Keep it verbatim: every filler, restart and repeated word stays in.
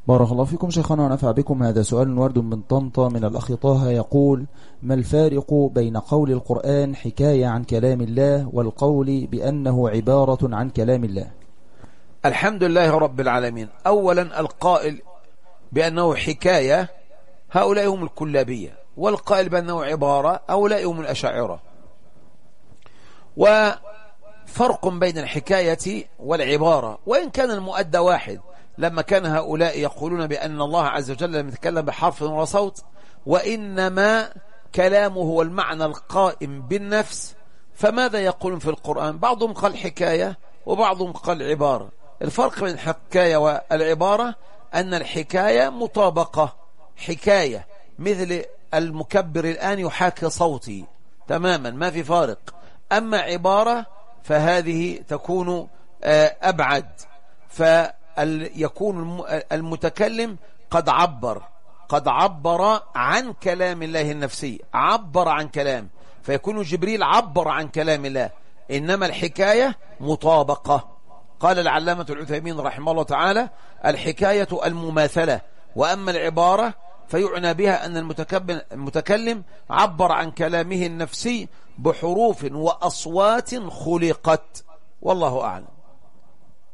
بارك الله فيكم شيخنا ونفع بكم. هذا سؤال ورد من طنطا من الأخ طه يقول: ما الفارق بين قول القرآن حكاية عن كلام الله والقول بأنه عبارة عن كلام الله؟ الحمد لله رب العالمين. أولا القائل بأنه حكاية هؤلاء هم الكلابية، والقائل بأنه عبارة هؤلاء هم الأشاعرة. وفرق بين الحكاية والعبارة، وإن كان المؤدى واحد، لما كان هؤلاء يقولون بأن الله عز وجل لم يتكلم بحرف ولا صوت، وإنما كلامه هو المعنى القائم بالنفس، فماذا يقولون في القرآن؟ بعضهم قال حكاية وبعضهم قال عبارة. الفرق بين الحكاية والعبارة أن الحكاية مطابقة، حكاية مثل المكبر الآن يحاكي صوتي تماما، ما في فارق. أما عبارة فهذه تكون أبعد، فيكون المتكلم قد عبر قد عبر عن كلام الله النفسي، عبر عن كلام، فيكون جبريل عبر عن كلام الله. إنما الحكاية مطابقة. قال العلامة العثيمين رحمه الله تعالى: الحكاية المماثلة، وأما العبارة فيعنى بها أن المتكلم عبر عن كلامه النفسي بحروف وأصوات خلقت، والله أعلم.